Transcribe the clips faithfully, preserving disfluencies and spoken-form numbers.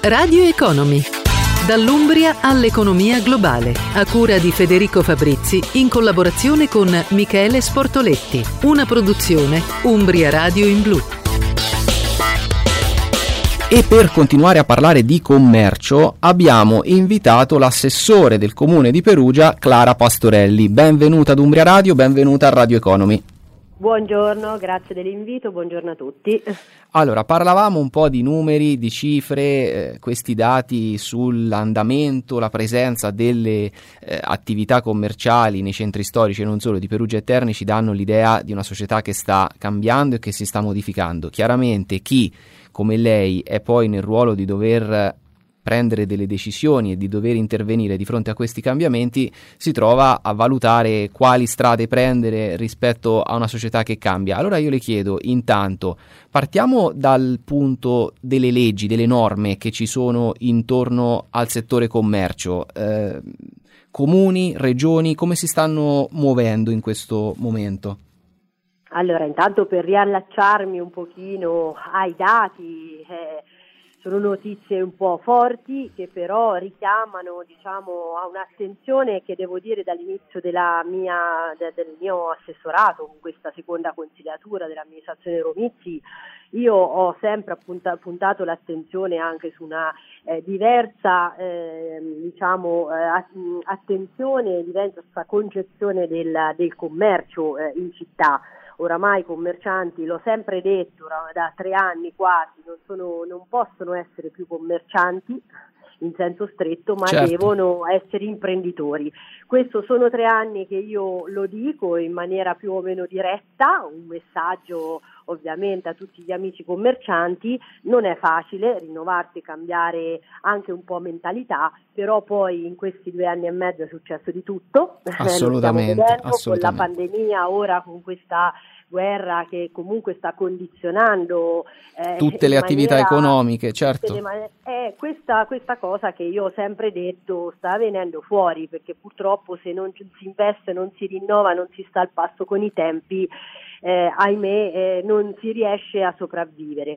Radio Economy. Dall'Umbria all'economia globale, a cura di Federico Fabrizi, in collaborazione con Michele Sportoletti. Una produzione Umbria Radio in Blu. E per continuare a parlare di commercio abbiamo invitato l'assessore del comune di Perugia, Clara Pastorelli. Benvenuta ad Umbria Radio, benvenuta a Radio Economy. Buongiorno, grazie dell'invito, buongiorno a tutti. Allora, parlavamo un po' di numeri, di cifre, eh, questi dati sull'andamento, la presenza delle eh, attività commerciali nei centri storici e non solo di Perugia e Terni ci danno l'idea di una società che sta cambiando e che si sta modificando. Chiaramente chi, come lei, è poi nel ruolo di dover prendere delle decisioni e di dover intervenire di fronte a questi cambiamenti si trova a valutare quali strade prendere rispetto a una società che cambia. Allora io le chiedo, intanto, partiamo dal punto delle leggi, delle norme che ci sono intorno al settore commercio. Eh, comuni, regioni, come si stanno muovendo in questo momento? Allora, intanto per riallacciarmi un pochino ai dati, eh, sono notizie un po' forti che però richiamano, diciamo, a un'attenzione che devo dire dall'inizio della mia, de, del mio assessorato con questa seconda consigliatura dell'amministrazione Romizzi. Io ho sempre appunta, puntato l'attenzione anche su una eh, diversa eh, diciamo eh, attenzione, diversa concezione del, del commercio eh, in città. Oramai i commercianti, l'ho sempre detto da tre anni quasi, non, sono, non possono essere più commercianti in senso stretto, ma certo, devono essere imprenditori. Questo sono tre anni che io lo dico in maniera più o meno diretta, un messaggio ovviamente a tutti gli amici commercianti. Non è facile rinnovarsi e cambiare anche un po' mentalità, però poi in questi due anni e mezzo è successo di tutto. Assolutamente, lo stiamo vedendo, assolutamente. Con la pandemia, ora con questa guerra che comunque sta condizionando eh, tutte le attività maniera, economiche, certo. man- è questa, questa cosa che io ho sempre detto sta venendo fuori, perché purtroppo se non si investe, non si rinnova, non si sta al passo con i tempi, eh, ahimè eh, non si riesce a sopravvivere.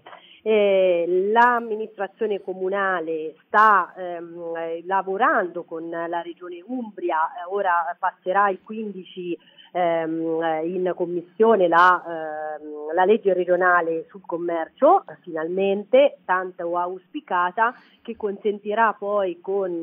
Eh, l'amministrazione comunale sta ehm, lavorando con la regione Umbria, eh, ora passerà il quindici ehm, in commissione la, ehm, la legge regionale sul commercio, finalmente, tanto auspicata, che consentirà poi con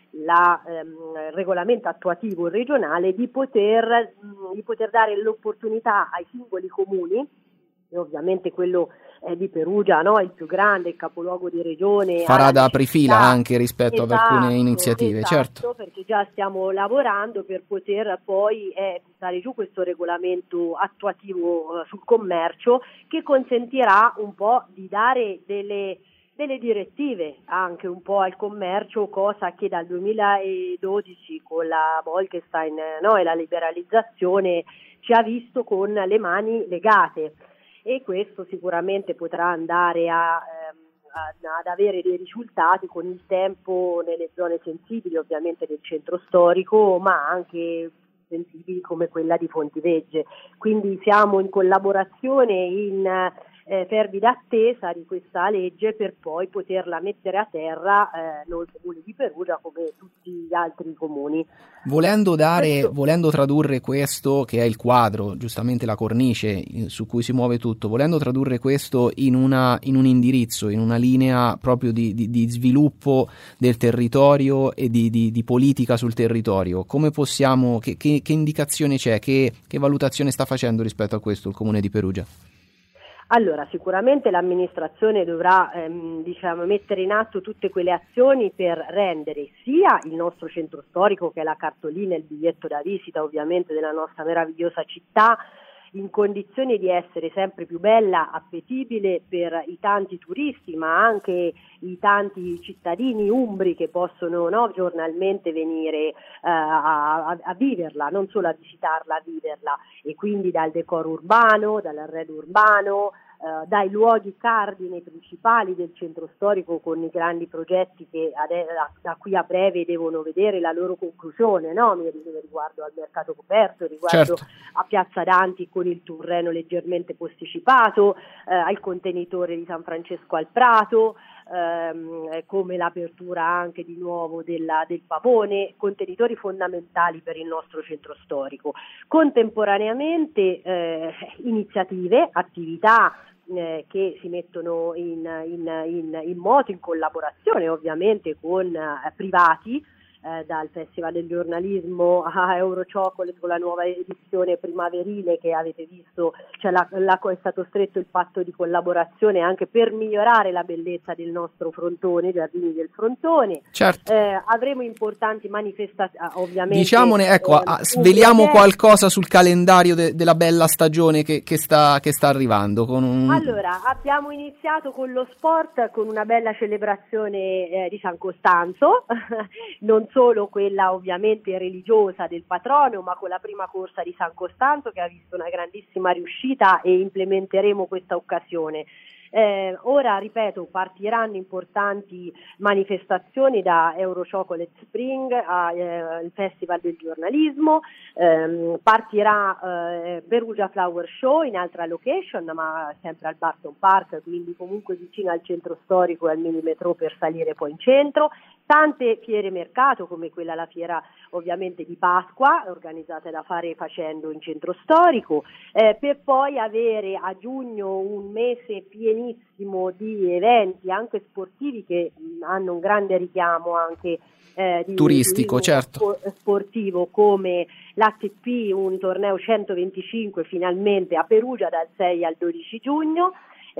la ehm, regolamento attuativo regionale di poter, mh, di poter dare l'opportunità ai singoli comuni, e ovviamente quello eh, di Perugia, no? Il più grande, il capoluogo di regione, farà da aprifila anche rispetto esatto, ad alcune iniziative, esatto, certo, perché già stiamo lavorando per poter poi eh, buttare giù questo regolamento attuativo eh, sul commercio, che consentirà un po' di dare delle delle direttive anche un po' al commercio, cosa che dal duemiladodici con la Bolkestein, no, e la liberalizzazione ci ha visto con le mani legate, e questo sicuramente potrà andare a, ehm, a, ad avere dei risultati con il tempo nelle zone sensibili, ovviamente del centro storico, ma anche sensibili come quella di Fontivegge. Quindi siamo in collaborazione, in Eh, fervida attesa di questa legge per poi poterla mettere a terra eh, noi comuni di Perugia come tutti gli altri comuni. Volendo dare, questo... volendo tradurre questo, che è il quadro, giustamente la cornice su cui si muove tutto, volendo tradurre questo in, una, in un indirizzo, in una linea proprio di, di, di sviluppo del territorio e di, di, di politica sul territorio, come possiamo, che, che, che indicazione c'è, che, che valutazione sta facendo rispetto a questo il comune di Perugia? Allora, sicuramente l'amministrazione dovrà ehm, diciamo, mettere in atto tutte quelle azioni per rendere sia il nostro centro storico, che è la cartolina e il biglietto da visita ovviamente della nostra meravigliosa città, in condizioni di essere sempre più bella, appetibile per i tanti turisti, ma anche i tanti cittadini umbri che possono, no, giornalmente venire eh, a, a, a viverla, non solo a visitarla, a viverla, e quindi dal decoro urbano, dall'arredo urbano, eh, dai luoghi cardine principali del centro storico, con i grandi progetti che ade- da qui a breve devono vedere la loro conclusione, no? Mi riguardo al mercato coperto, riguardo certo. a Piazza Danti con il Turreno leggermente posticipato, eh, al contenitore di San Francesco al Prato, ehm, come l'apertura anche di nuovo della, del Pavone, contenitori fondamentali per il nostro centro storico. Contemporaneamente eh, iniziative, attività eh, che si mettono in, in, in, in moto, in collaborazione ovviamente con eh, privati, Eh, dal Festival del Giornalismo a Euro Chocolate con la nuova edizione primaverile che avete visto, cioè la, la, è stato stretto il patto di collaborazione anche per migliorare la bellezza del nostro frontone, i giardini del frontone. Certo. Eh, avremo importanti manifestazioni, ovviamente. Diciamone, ecco, eh, ah, sveliamo qualcosa sul calendario de- della bella stagione che, che, sta, che sta arrivando. Con un... Allora, abbiamo iniziato con lo sport, con una bella celebrazione eh, di San Costanzo, non solo quella ovviamente religiosa del patrono, ma con la prima corsa di San Costanzo che ha visto una grandissima riuscita e implementeremo questa occasione. Eh, ora, ripeto, partiranno importanti manifestazioni da Euro Chocolate Spring al eh, Festival del Giornalismo, ehm, partirà eh, Perugia Flower Show in altra location, ma sempre al Barton Park, quindi comunque vicino al centro storico e al mini metro per salire poi in centro. Tante fiere mercato come quella la fiera ovviamente di Pasqua organizzata da Fare e Facendo in centro storico, eh, per poi avere a giugno un mese pienissimo di eventi anche sportivi che mh, hanno un grande richiamo anche eh, di turistico, certo, sportivo, come l'A T P, un torneo centoventicinque finalmente a Perugia dal sei al dodici giugno.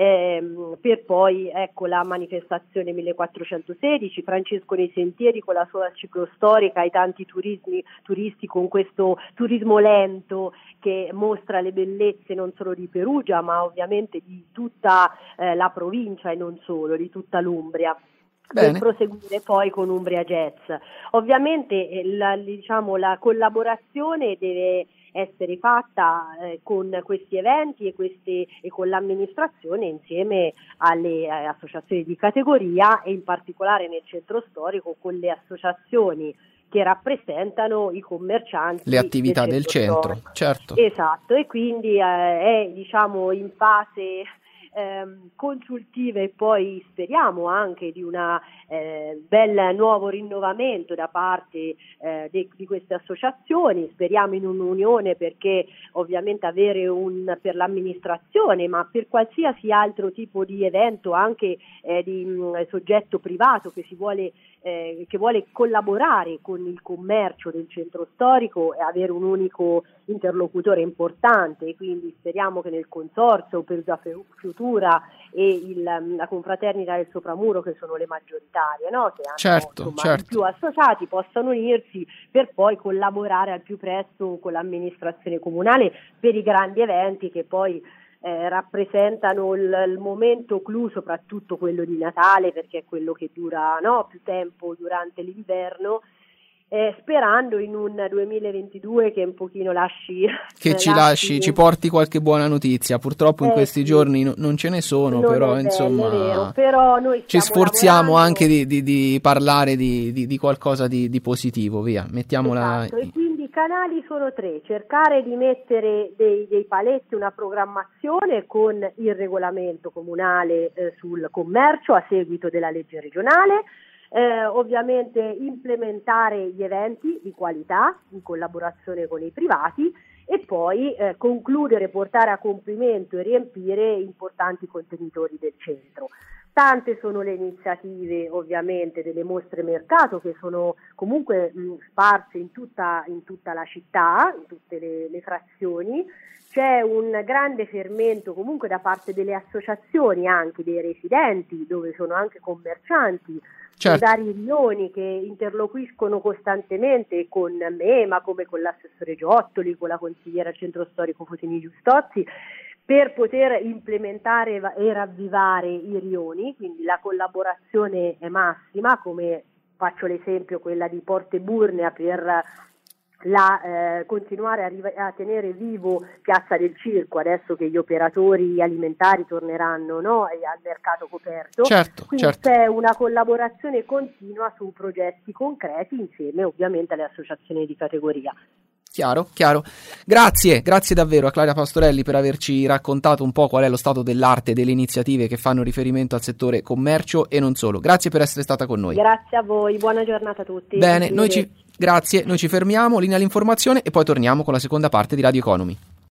Ehm, per poi ecco la manifestazione millequattrocentosedici, Francesco nei Sentieri con la sua ciclostorica e tanti turismi, turisti con questo turismo lento che mostra le bellezze non solo di Perugia ma ovviamente di tutta eh, la provincia e non solo, di tutta l'Umbria. Bene. Per proseguire poi con Umbria Jazz. Ovviamente eh, la, diciamo, la collaborazione deve essere fatta eh, con questi eventi e, queste, e con l'amministrazione insieme alle, alle associazioni di categoria e in particolare nel centro storico con le associazioni che rappresentano i commercianti, le attività del centro, del centro certo. Esatto, e quindi eh, è diciamo in fase Ehm, consultive e poi speriamo anche di una eh, bel nuovo rinnovamento da parte eh, de, di queste associazioni. Speriamo in un'unione, perché ovviamente avere un per l'amministrazione ma per qualsiasi altro tipo di evento anche eh, di mh, soggetto privato che si vuole Eh, che vuole collaborare con il commercio del centro storico e avere un unico interlocutore importante, e quindi speriamo che nel consorzio Perugia Futura e il, la confraternita del Sopramuro, che sono le maggioritarie, no? Che hanno certo, insomma, certo. più associati, possano unirsi per poi collaborare al più presto con l'amministrazione comunale per i grandi eventi che poi Eh, rappresentano il, il momento clou, soprattutto quello di Natale, perché è quello che dura no, più tempo durante l'inverno, eh, sperando in un duemilaventidue che un pochino lasci che eh, ci lasci, ci porti qualche buona notizia. Purtroppo in eh, questi sì. giorni no, non ce ne sono, non però è insomma bello, è vero. Però noi ci sforziamo lavorando. anche di, di, di parlare di, di, di qualcosa di, di positivo, via, mettiamola. Esatto, e quindi i canali sono tre: cercare di mettere dei, dei paletti, una programmazione con il regolamento comunale eh, sul commercio a seguito della legge regionale, eh, ovviamente implementare gli eventi di qualità in collaborazione con i privati e poi eh, concludere, portare a compimento e riempire importanti contenitori del centro. Tante sono le iniziative ovviamente delle mostre mercato che sono comunque mh, sparse in tutta, in tutta la città, in tutte le, le frazioni. C'è un grande fermento comunque da parte delle associazioni, anche dei residenti, dove sono anche commercianti, certo. vari riunioni che interloquiscono costantemente con me, ma come con l'assessore Giottoli, con la consigliera centro storico Fotini Giustozzi, per poter implementare e ravvivare i rioni, quindi la collaborazione è massima, come faccio l'esempio quella di Porte Burnea per la, eh, continuare a, riva- a tenere vivo Piazza del Circo adesso che gli operatori alimentari torneranno no, al mercato coperto. Certo, quindi certo. C'è una collaborazione continua su progetti concreti insieme ovviamente alle associazioni di categoria. Chiaro, chiaro. Grazie, grazie davvero a Claudia Pastorelli per averci raccontato un po' qual è lo stato dell'arte delle iniziative che fanno riferimento al settore commercio e non solo. Grazie per essere stata con noi. Grazie a voi, buona giornata a tutti. Bene, noi ci, grazie, noi ci fermiamo, linea all'informazione e poi torniamo con la seconda parte di Radio Economy.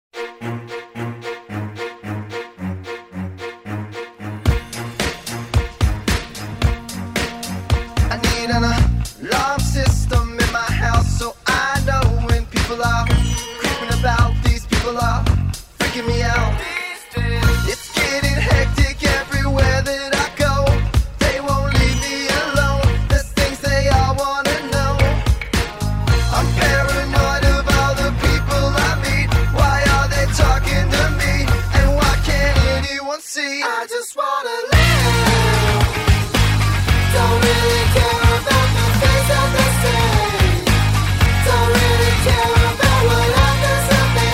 Me out. It's getting hectic everywhere that I go. They won't leave me alone. There's things they all wanna know. I'm paranoid of all the people I meet. Why are they talking to me? And why can't anyone see? I just wanna live. Don't really care about the things that they say. Don't really care about what happens to me.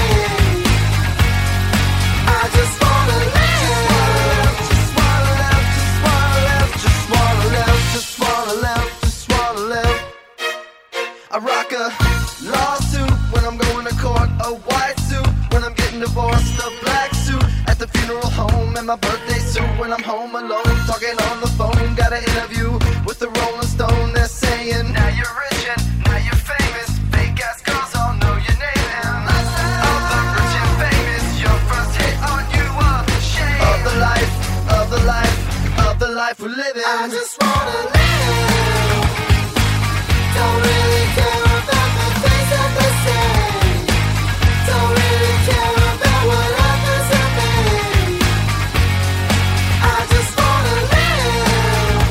I just wanna live. Just wanna live, just wanna live, just wanna live, just wanna live, just wanna live. I rock a lawsuit when I'm going to court, a white suit when I'm getting divorced, a black suit at the funeral home, and my birthday suit when I'm home alone, talking on the phone. Got an interview with the Rolling Stone. They're saying, now you're rich and now you're famous. Fake ass girls all know your name, and of the rich and famous, your first hit on you a shame of the life, of the life, of the life we're living. I just wanna live. Don't really care about the things that they say. Don't really care about what happens to me. I just wanna live.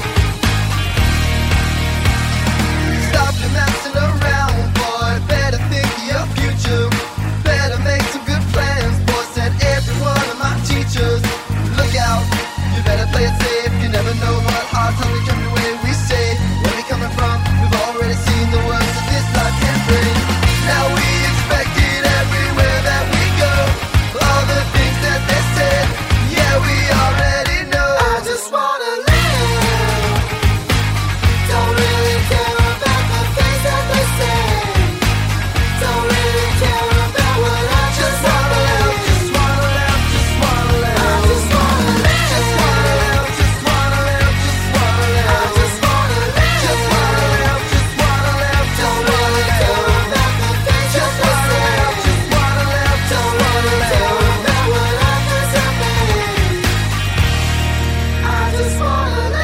Stop your messing around, boy. Better think of your future. Better make some good plans, boy. Said every one of my teachers. Look out, you better play it safe. You never know what hard times will come your way. We say, where we coming from? We've already seen the worst that this life can bring. Now we expect it everywhere that we go. All the things that they said, yeah, we already know. I just wanna live. Don't really care about the things that they say. Don't really care about what I just wanna live. Just wanna live, just wanna live. I just wanna live. Just wanna live, just wanna live, just wanna live. I just wanna live. Just wanna live, just wanna live. Don't really care about the things that they say. Just wanna live, don't really care about what happens to me. I just wanna live.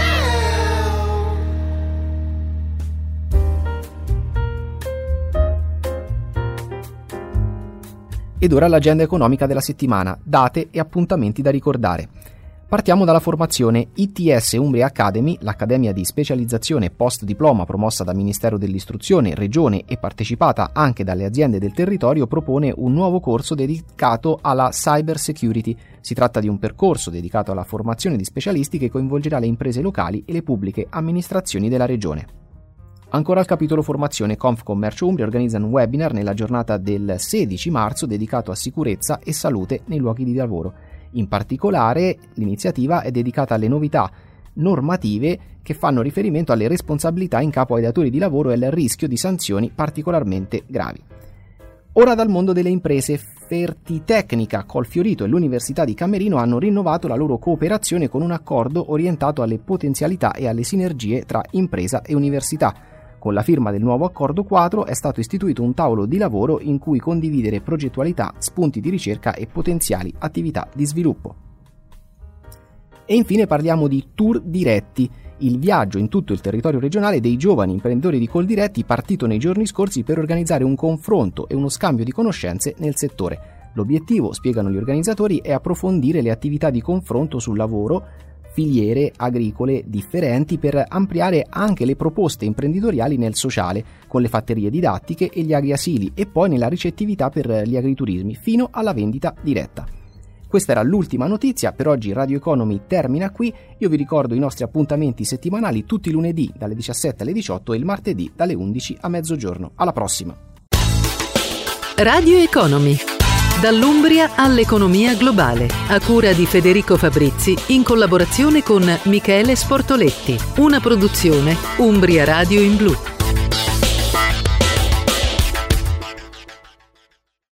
Ed ora l'agenda economica della settimana, date e appuntamenti da ricordare. Partiamo dalla formazione I T S Umbria Academy, l'accademia di specializzazione post-diploma promossa dal Ministero dell'Istruzione, Regione e partecipata anche dalle aziende del territorio, propone un nuovo corso dedicato alla cyber security. Si tratta di un percorso dedicato alla formazione di specialisti che coinvolgerà le imprese locali e le pubbliche amministrazioni della Regione. Ancora al capitolo formazione, Confcommercio Umbria organizza un webinar nella giornata del sedici marzo dedicato a sicurezza e salute nei luoghi di lavoro. In particolare, l'iniziativa è dedicata alle novità normative che fanno riferimento alle responsabilità in capo ai datori di lavoro e al rischio di sanzioni particolarmente gravi. Ora dal mondo delle imprese, Fertitecnica, Colfiorito e l'Università di Camerino hanno rinnovato la loro cooperazione con un accordo orientato alle potenzialità e alle sinergie tra impresa e università. Con la firma del nuovo accordo quadro è stato istituito un tavolo di lavoro in cui condividere progettualità, spunti di ricerca e potenziali attività di sviluppo. E infine parliamo di Tour Diretti, il viaggio in tutto il territorio regionale dei giovani imprenditori di Coldiretti, partito nei giorni scorsi per organizzare un confronto e uno scambio di conoscenze nel settore. L'obiettivo, spiegano gli organizzatori, è approfondire le attività di confronto sul lavoro, filiere agricole differenti, per ampliare anche le proposte imprenditoriali nel sociale, con le fatterie didattiche e gli agriasili, e poi nella ricettività per gli agriturismi, fino alla vendita diretta. Questa era l'ultima notizia, per oggi Radio Economy termina qui. Io vi ricordo i nostri appuntamenti settimanali tutti i lunedì dalle diciassette alle diciotto e il martedì dalle undici a mezzogiorno. Alla prossima! Radio Economy, dall'Umbria all'economia globale, a cura di Federico Fabrizi in collaborazione con Michele Sportoletti, una produzione Umbria Radio in Blu.